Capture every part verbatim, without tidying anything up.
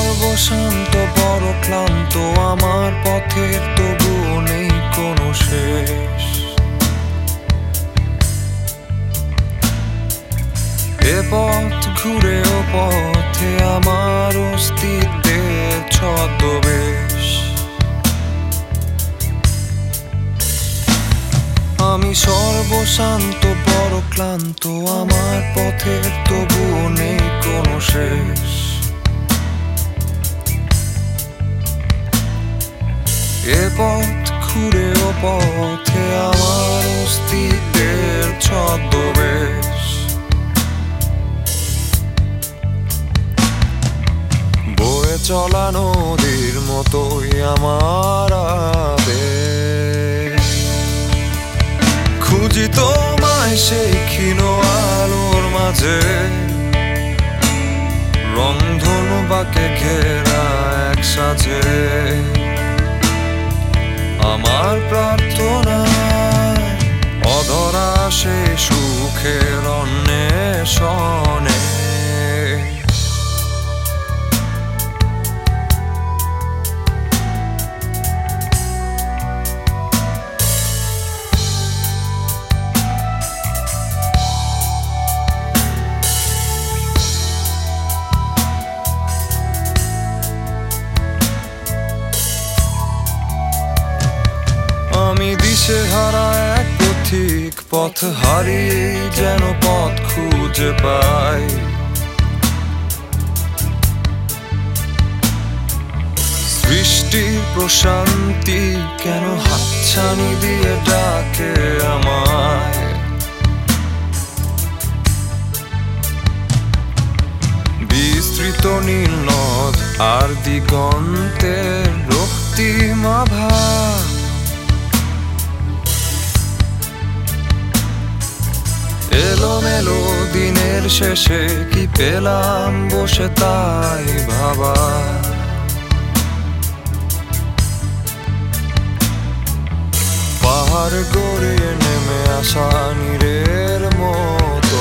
সর্বশান্ত বড় ক্লান্ত আমার পথের তবুও নেই কোনো শেষ। এ পথ ঘুরে ও পথে আমার অস্তিত্বের ছদ্মবেশ। আমি সর্বশান্ত বড় ক্লান্ত আমার পথের তবুও নেই কোনো শেষ। এ পথ ঘুরে ও পথে আমার অস্তিত্বের ছদ্মবেশ। বয়ে চলা নদীর মতোই আমার আবেগ। খুঁজি তোমায় সেই ক্ষীণ আলোর মাঝে, রংধনু বাঁকে ঘেরা এক সাজে। আমার প্রার্থনা অধরা সে সুখের অন্বেষণে। আমি দিশেহারা এক পথিক, পথ হারিয়ে যেন পথ খুঁজে পাই। সৃষ্টির প্রশান্তি কেন হাতছানি দিয়ে ডাকে আমায়। বিস্তৃত নীল নদ আর দিগন্তের রক্তিম আভা। এলোমেলো দিনের শেষে কি পেলাম বসে তাই ভাবা। পাহাড় গড়িয়ে নেমে আসা নীরের মতো,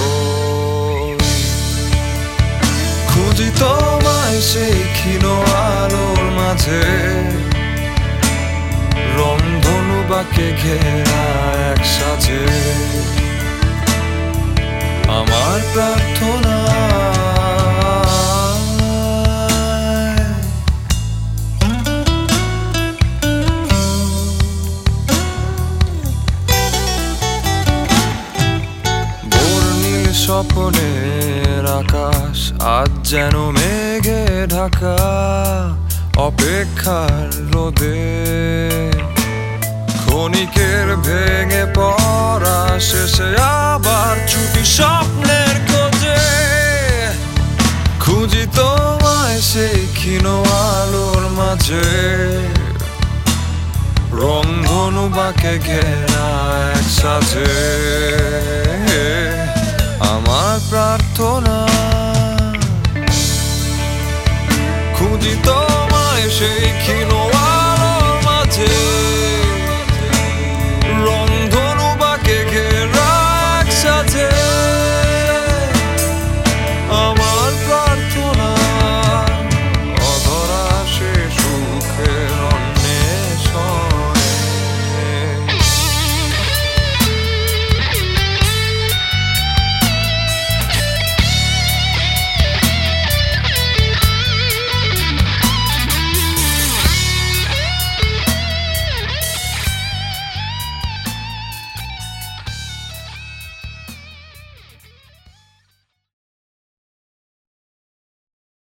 খুঁজি তোমায় সেই ক্ষীণ আলোর মাঝে, রংধনু বাঁকে ঘেরা এক সাজে। আমার প্রার্থনা বর্ণিল স্বপ্নের আকাশ আজ যেন মেঘে ঢাকা। অপেক্ষার রোদে ক্ষণিকের ভেঙে পড়া শেষে আবার ছুটি স্বপ্নের খোঁজে। খুঁজি তোমায় সেই ক্ষীণ আলোর মাঝে, রংধনু বাঁকে ঘেরা এক সাজে। আমার প্রার্থনা খুঁজি তোমায় সেই